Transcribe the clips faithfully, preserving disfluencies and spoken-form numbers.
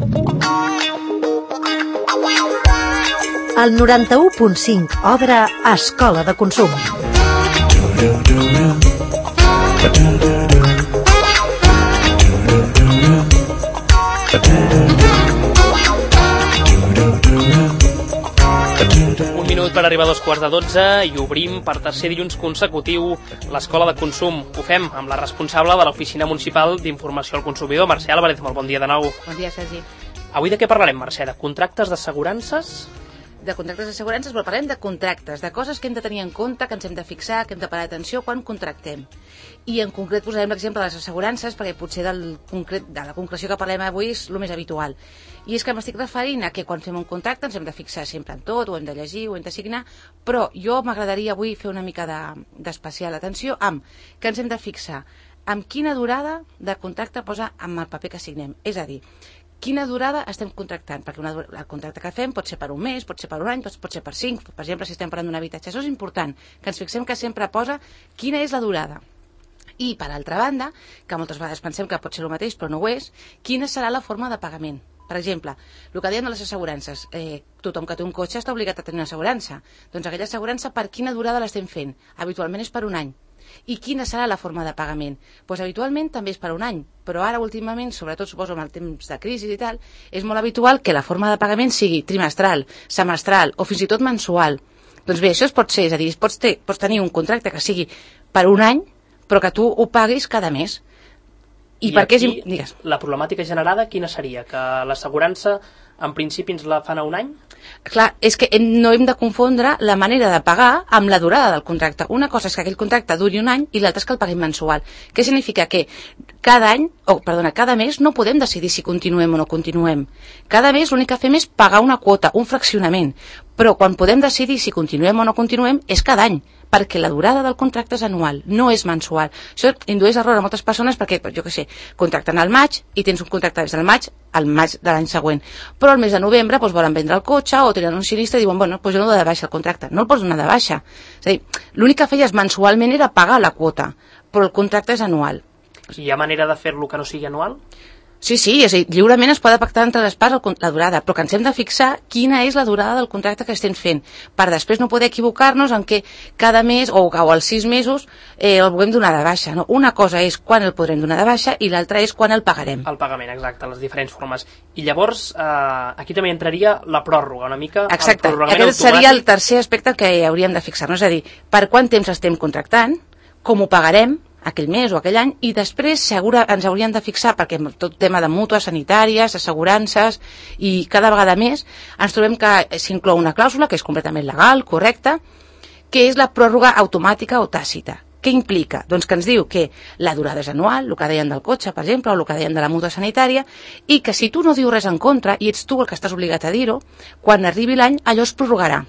El noranta-u punt cinc obre Escola de Consum. Un minut per arribar a dos quarts de dotze i obrim per tercer dilluns consecutiu l'Escola de Consum. Ho fem amb la responsable de l'Oficina Municipal d'Informació al Consumidor, Mercè Álvarez. Molt bon dia de nou. Bon dia, Sergi. Avui de què parlarem, Mercè? De contractes d'assegurances? De contractes d'assegurances, però parlem de contractes, de coses que hem de tenir en compte, que ens hem de fixar, que hem de parar atenció quan contractem. I en concret posarem l'exemple de les assegurances, perquè potser del concret, de la concreció que parlem avui és el més habitual. I és que m'estic referint a que quan fem un contracte ens hem de fixar sempre en tot, ho hem de llegir, ho hem de signar, però jo m'agradaria avui fer una mica d'especial de, atenció amb que ens hem de fixar amb quina durada de contracte posa amb el paper que signem. És a dir, quina durada estem contractant, perquè una, el contracte que fem pot ser per un mes, pot ser per un any, pot, pot ser per cinc, per exemple, si estem parlant d'un habitatge. Això és important, que ens fixem que sempre posa quina és la durada. I, per altra banda, que moltes vegades pensem que pot ser el mateix, però no ho és, quina serà la forma de pagament. Per exemple, el que dèiem de les assegurances, eh, tothom que té un cotxe està obligat a tenir una assegurança. Doncs aquella assegurança, per quina durada l'estem fent? Habitualment és per un any. I quina serà la forma de pagament? Doncs habitualment també és per un any, però ara últimament, sobretot suposo amb el temps de crisi i tal, és molt habitual que la forma de pagament sigui trimestral, semestral o fins i tot mensual. Doncs bé, això es pot ser, és a dir, pots, ter, pots tenir un contracte que sigui per un any, però que tu ho paguis cada mes. I, I per què és... Digues. La problemàtica generada quina seria? Que l'assegurança en principi ens la fan a un any? Clar, és que no hem de confondre la manera de pagar amb la durada del contracte. Una cosa és que aquell contracte duri un any i l'altra és que el paguem mensual. Què significa? Que cada any, o oh, perdona, cada mes no podem decidir si continuem o no continuem. Cada mes l'únic que fem és pagar una quota, un fraccionament. Però quan podem decidir si continuem o no continuem és cada any, perquè la durada del contracte és anual, no és mensual. Això indueix error a moltes persones perquè, jo què sé, contracten al maig i tens un contracte des del maig al maig de l'any següent. Però al mes de novembre doncs, volen vendre el cotxe o tenen un sinistre i diuen, bueno, doncs jo no dono de baixa el contracte. No el pots donar de baixa. És a dir, l'únic que feies mensualment era pagar la quota, però el contracte és anual. Hi ha manera de fer-lo que no sigui anual? Sí, sí, és a dir, lliurement es pot pactar entre les parts la durada, però que ens hem de fixar quina és la durada del contracte que estem fent, per després no poder equivocar-nos en què cada mes o, o als sis mesos eh, el vulguem donar de baixa. No? Una cosa és quan el podrem donar de baixa i l'altra és quan el pagarem. El pagament, exacte, les diferents formes. I llavors, eh, aquí també entraria la pròrroga, una mica... Exacte, aquest seria el tercer aspecte que hauríem de fixar-nos, és a dir, per quant temps estem contractant, com ho pagarem, aquell mes o aquell any, i després segura, ens hauríem de fixar, perquè tot tema de mútues sanitàries, assegurances, i cada vegada més ens trobem que s'inclou una clàusula que és completament legal, correcta, que és la pròrroga automàtica o tàcita. Què implica? Doncs que ens diu que la durada és anual, el que deien del cotxe, per exemple, o el que deien de la mútua sanitària, i que si tu no dius res en contra, i ets tu el que estàs obligat a dir-ho, quan arribi l'any allò es prorrogarà.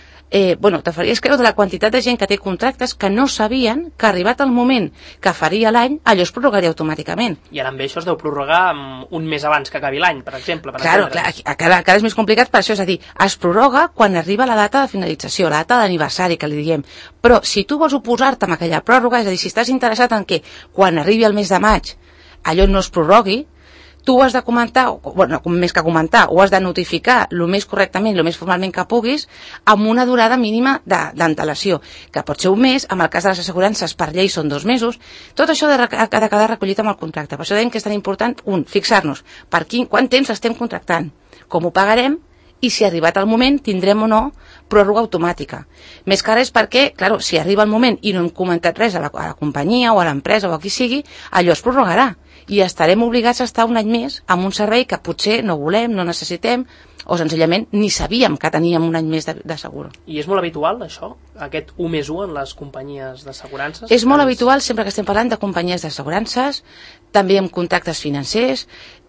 Eh, bueno, te faries creure de la quantitat de gent que té contractes que no sabien que arribat el moment que faria l'any, allò es prorrogaria automàticament. I ara amb això es deu prorrogar un mes abans que acabi l'any, per exemple. Per claro, clar, cada, cada és més complicat per això, és a dir, es prorroga quan arriba la data de finalització, la data d'aniversari que li diem. Però si tu vols oposar-te a aquella pròrroga, és a dir, si estàs interessat en que quan arribi el mes de maig allò no es prorrogui, tu ho has de comentar, o, bueno, més que comentar, ho has de notificar el més correctament, el més formalment que puguis, amb una durada mínima d'antelació, que pot ser un mes, en el cas de les assegurances per llei són dos mesos, tot això ha de, de quedar recollit amb el contracte. Per això dèiem que és tan important, un, fixar-nos per quin, quant temps estem contractant, com ho pagarem, i si arribat el moment tindrem o no pròrroga automàtica. Més que res perquè, clar, si arriba el moment i no hem comentat res a la, a la companyia o a l'empresa o a qui sigui, allò es prorrogarà i estarem obligats a estar un any més amb un servei que potser no volem, no necessitem o senzillament ni sabíem que teníem un any més de, de segur. I és molt habitual això, aquest u més u en les companyies d'assegurances? És molt habitual sempre que estem parlant de companyies d'assegurances, també amb contractes financers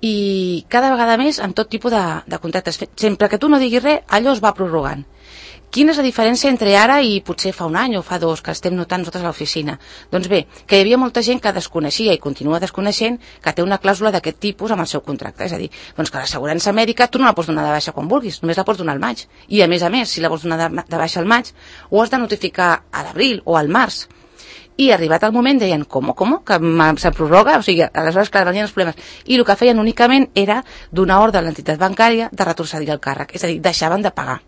i cada vegada més amb tot tipus de, de contractes. Sempre que tu no diguis res, allò es va prorrogant. Quina és la diferència entre ara i potser fa un any o fa dos que estem notant nosaltres a l'oficina? Doncs bé, que hi havia molta gent que desconeixia i continua desconeixent que té una clàusula d'aquest tipus amb el seu contracte. És a dir, doncs que l'assegurança mèdica tu no la pots donar de baixa quan vulguis, només la pots donar al maig. I a més a més, si la vols donar de, de baixa al maig, ho has de notificar a l'abril o al març. I arribat el moment deien, com, com, que se prorroga? O sigui, aleshores, clar, venien els problemes. I el que feien únicament era donar ordre a l'entitat bancària de retrocedir el càrrec, és a dir, deixaven de pagar.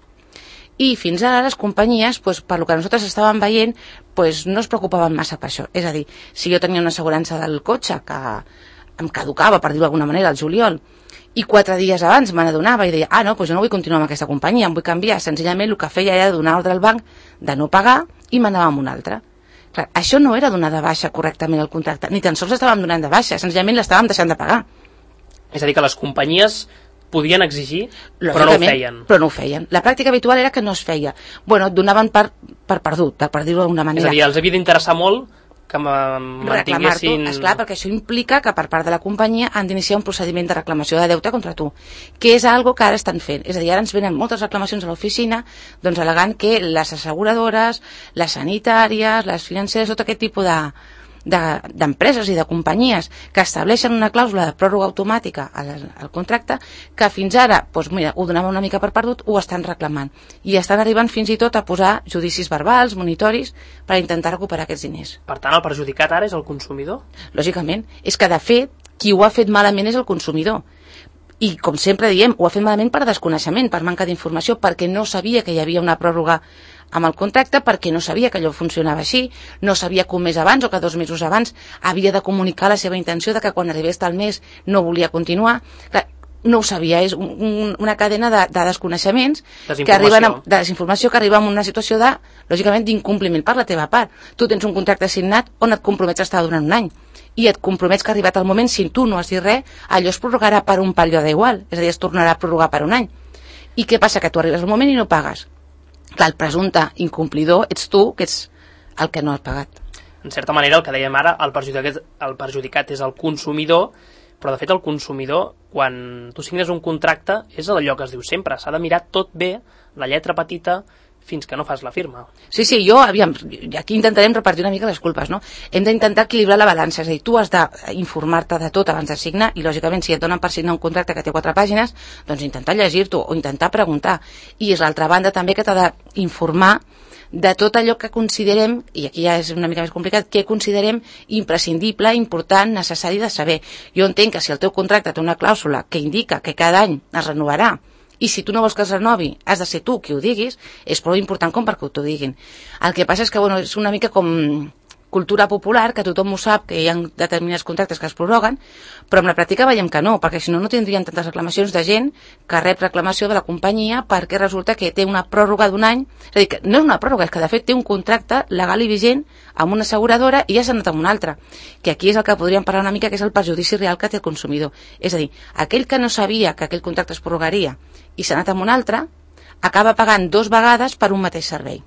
I fins ara les companyies, doncs, per lo que nosaltres estàvem veient, doncs, no es preocupaven massa per això. És a dir, si jo tenia una assegurança del cotxe que em caducava, per dir-ho d'alguna manera, al juliol, i quatre dies abans me n'adonava i deia, ah, no, doncs jo no vull continuar amb aquesta companyia, em vull canviar. Senzillament el que feia era donar ordre al banc de no pagar i m'anava amb una altra. Clar, això no era donar de baixa correctament el contracte, ni tan sols estàvem donant de baixa, senzillament l'estàvem deixant de pagar. És a dir, que les companyies podien exigir, però no ho feien. Però no ho feien. La pràctica habitual era que no es feia. Bueno, et donaven per, per perdut, per dir-ho d'alguna manera. És a dir, els havia d'interessar molt que mantinguessin... Esclar, perquè això implica que per part de la companyia han d'iniciar un procediment de reclamació de deute contra tu, que és algo que ara estan fent. És a dir, ara ens venen moltes reclamacions a l'oficina, doncs al·legant que les asseguradores, les sanitàries, les financeres, tot aquest tipus de d'empreses de, i de companyies que estableixen una clàusula de pròrroga automàtica al, al contracte, que fins ara doncs mira, ho donaven una mica per perdut, ho estan reclamant i estan arribant fins i tot a posar judicis verbals, monitoris, per intentar recuperar aquests diners. Per tant, el perjudicat ara és el consumidor? Lògicament, és que de fet qui ho ha fet malament és el consumidor. I, com sempre diem, ho ha fet malament per desconeixement, per manca d'informació, perquè no sabia que hi havia una pròrroga amb el contracte, perquè no sabia que allò funcionava així, no sabia que un mes abans o que dos mesos abans havia de comunicar la seva intenció de que quan arribés tal mes no volia continuar. Clar, no ho sabia, és un, un, una cadena de, de desconeixements que arriben a, de desinformació que arriba a una situació de, lògicament, d'incompliment per la teva part. Tu tens un contracte signat on et compromets a estar durant un any i et compromets que ha arribat el moment, si tu no has dit res, allò es prorrogarà per un període igual, és a dir, es tornarà a prorrogar per un any. I què passa? Que tu arribes al moment i no pagues. Clar, el presumpte incomplidor ets tu, que ets el que no has pagat. En certa manera, el que dèiem ara, el perjudicat, el perjudicat és el consumidor, però de fet el consumidor, quan tu signes un contracte, és allò que es diu sempre, s'ha de mirar tot bé, la lletra petita, fins que no fas la firma. Sí, sí, jo, aviam, aquí intentarem repartir una mica les culpes, no? Hem d'intentar equilibrar la balança, és a dir, tu has d'informar-te de tot abans de signar i, lògicament, si et donen per signar un contracte que té quatre pàgines, doncs intentar llegir-t'ho o intentar preguntar. I és l'altra banda també que t'ha d'informar de tot allò que considerem, i aquí ja és una mica més complicat, que considerem imprescindible, important, necessari de saber. Jo entenc que si el teu contracte té una clàusula que indica que cada any es renovarà, i si tu no vols que es renovi, has de ser tu qui ho diguis, és prou important com perquè t'ho diguin. El que passa és que, bueno, és una mica com cultura popular, que tothom ho sap, que hi ha determinats contractes que es prorroguen, però amb la pràctica veiem que no, perquè si no, no tindrien tantes reclamacions de gent que rep reclamació de la companyia perquè resulta que té una pròrroga d'un any, és a dir, que no és una pròrroga, és que de fet té un contracte legal i vigent amb una asseguradora i ja s'ha anat amb una altra, que aquí és el que podríem parlar una mica, que és el perjudici real que té el consumidor. És a dir, aquell que no sabia que aquell contracte es prorrogaria i s'ha anat amb una altra, acaba pagant dos vegades per un mateix servei.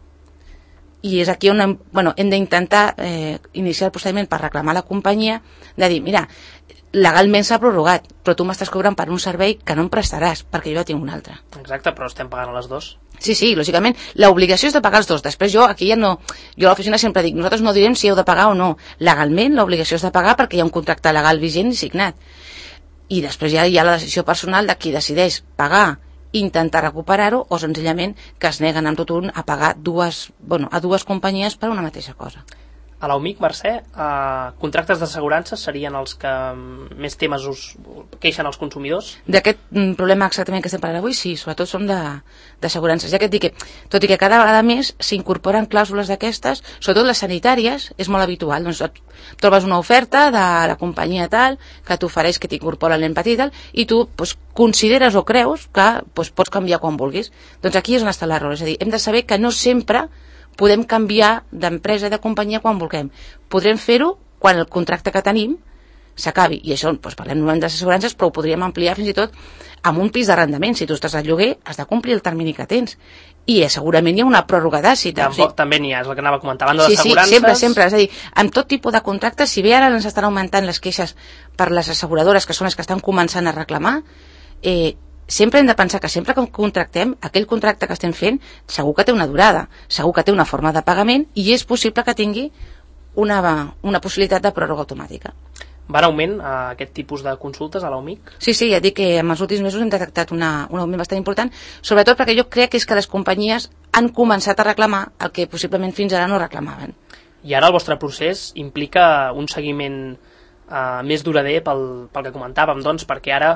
I és aquí on hem, bueno, hem d'intentar eh, iniciar el procediment per reclamar a la companyia de dir, mira, legalment s'ha prorrogat, però tu m'estàs cobrant per un servei que no em prestaràs, perquè jo ja tinc un altre. Exacte, però estem pagant a les dos. Sí, sí, lògicament, l'obligació és de pagar els dos. Després jo, aquí ja no... Jo a l'oficina sempre dic, nosaltres no direm si heu de pagar o no. Legalment, l'obligació és de pagar perquè hi ha un contracte legal vigent i signat. I després ja hi ha la decisió personal de qui decideix pagar, intentar recuperar-ho, o senzillament que es neguen amb tot un a pagar dues, bueno, a dues companyies per una mateixa cosa. A l'A U M I C, Mercè, eh, contractes d'assegurances serien els que més temes us queixen els consumidors? D'aquest problema exactament que estem parlant avui, sí, sobretot són d'assegurances. Ja que et dic que, tot i que cada vegada més s'incorporen clàusules d'aquestes, sobretot les sanitàries, és molt habitual. Doncs et trobes una oferta de la companyia tal, que t'ofereix que t'incorpora l'E M P A T i tal, i tu pues, consideres o creus que pues, pots canviar quan vulguis. Doncs aquí és on està l'error, és a dir, hem de saber que no sempre podem canviar d'empresa i de companyia quan vulguem. Podrem fer-ho quan el contracte que tenim s'acabi. I això, doncs, parlem normalment d'assegurances, però ho podríem ampliar fins i tot amb un pis d'arrendament. Si tu estàs al lloguer, has de complir el termini que tens. I eh, segurament hi ha una pròrroga d'àcid. Tampoc, o sigui, també n'hi ha, és el que anava comentant, banda sí, d'assegurances. Sí, sempre, sempre. És a dir, amb tot tipus de contractes, si bé ara ens estan augmentant les queixes per les asseguradores, que són les que estan començant a reclamar, eh, sempre hem de pensar que sempre que contractem, aquell contracte que estem fent, segur que té una durada, segur que té una forma de pagament i és possible que tingui una, una possibilitat de pròrroga automàtica. Va en augment eh, aquest tipus de consultes a l'A U M I C? Sí, sí, ja dic que en els últims mesos hem detectat una, un augment bastant important, sobretot perquè jo crec que és que les companyies han començat a reclamar el que possiblement fins ara no reclamaven. I ara el vostre procés implica un seguiment eh, més durader pel, pel que comentàvem, doncs, perquè ara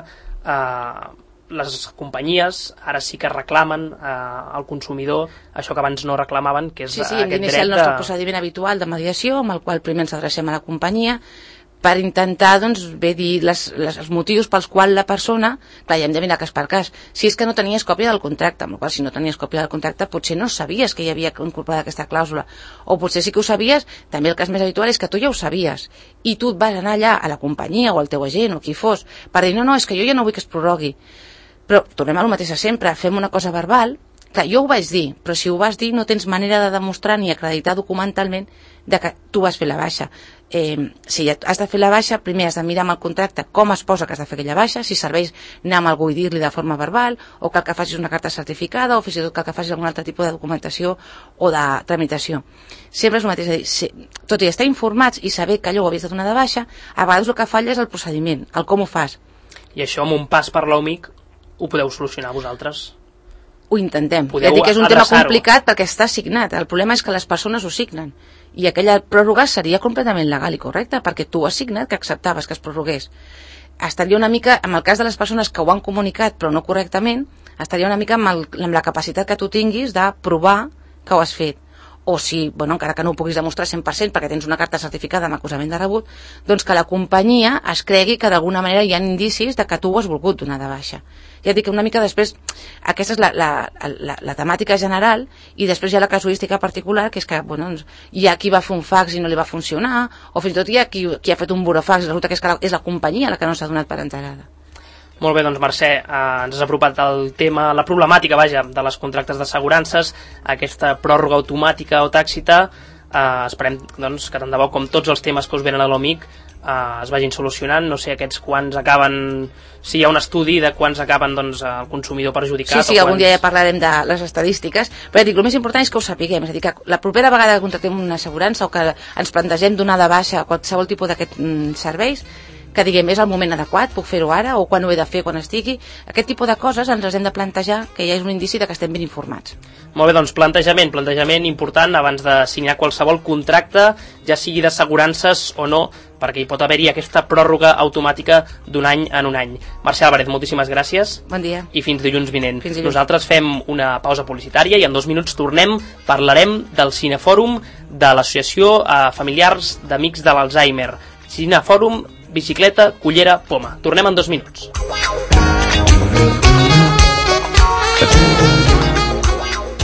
eh, les companyies ara sí que reclamen eh, al consumidor això que abans no reclamaven, que és sí, sí, aquest dret de... Sí, sí, el nostre procediment habitual de mediació, amb el qual primer ens adrecem a la companyia, per intentar, doncs, bé dir les, les, els motius pels quals la persona, clar, ja hem de mirar cas per cas, si és que no tenies còpia del contracte, amb la qual si no tenies còpia del contracte potser no sabies que hi havia incorporada aquesta clàusula, o potser sí que ho sabies, també el cas més habitual és que tu ja ho sabies, i tu et vas anar allà a la companyia o al teu agent o qui fos, per dir, no, no, és que jo ja no vull que es prorrogui, però tornem a lo mateix sempre, fem una cosa verbal. Clar, jo ho vaig dir, però si ho vas dir no tens manera de demostrar ni acreditar documentalment de que tu vas fer la baixa. Eh, si has de fer la baixa, primer has de mirar amb el contracte com es posa que has de fer aquella baixa, si serveix anar amb algú i dir-li de forma verbal, o cal que facis una carta certificada, o fins i tot cal que facis algun altre tipus de documentació o de tramitació. Sempre és el mateix, és a dir, si, tot i estar informats i saber que allò ho havies de donar de baixa, a vegades el que falla és el procediment, el com ho fas. I això amb un pas per l'O M I C ho podeu solucionar vosaltres? Ho intentem. Podeu ja dic que és un tema adreçar-ho. complicat perquè està signat. El problema és que les persones ho signen. I aquella pròrroga seria completament legal i correcta perquè tu has signat que acceptaves que es prorrogués. Estaria una mica, en el cas de les persones que ho han comunicat però no correctament, estaria una mica amb, el, amb la capacitat que tu tinguis de provar que ho has fet. O si, bueno, encara que no ho puguis demostrar cent per cent perquè tens una carta certificada amb acusament de rebut, doncs que la companyia es cregui que d'alguna manera hi ha indicis de que tu ho has volgut donar de baixa. Ja dic que una mica després, aquesta és la, la, la, la temàtica general, i després hi ha la casuística particular, que és que, bueno, doncs, hi ha qui va fer un fax i no li va funcionar, o fins i tot hi ha qui, qui ha fet un burofax i resulta que és, que la, és la companyia la que no s'ha donat per enterada. Molt bé, doncs Mercè, eh, ens has apropat el tema, la problemàtica, vaja, de les contractes d'assegurances, aquesta pròrroga automàtica o tàxita. Eh, esperem doncs, que tant de bo com tots els temes que us venen a l'O M I C eh, es vagin solucionant. No sé aquests quants acaben, si hi ha un estudi de quants acaben doncs, el consumidor perjudicat. Sí, sí, algun quants... dia ja parlarem de les estadístiques, però dic, el més important és que ho sapiguem, és a dir, que la propera vegada que contractem una assegurança o que ens plantegem donar de baixa qualsevol tipus d'aquests mm, serveis, que diguem, és el moment adequat, puc fer-ho ara, o quan ho he de fer, quan estigui. Aquest tipus de coses ens les hem de plantejar, que ja és un indici de que estem ben informats. Molt bé, doncs plantejament, plantejament important abans de signar qualsevol contracte, ja sigui d'assegurances o no, perquè hi pot haver-hi aquesta pròrroga automàtica d'un any en un any. Mercè Álvarez, moltíssimes gràcies. Bon dia. I fins dilluns vinent. Fins dilluns. Nosaltres fem una pausa publicitària i en dos minuts tornem, parlarem del Cinefòrum de l'Associació eh, Familiars d'Amics de l'Alzheimer. Cinefòrum, bicicleta, cullera, poma. Tornem en dos minuts.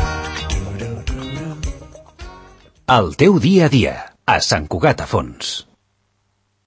El teu dia a dia, a Sant Cugat a Fons.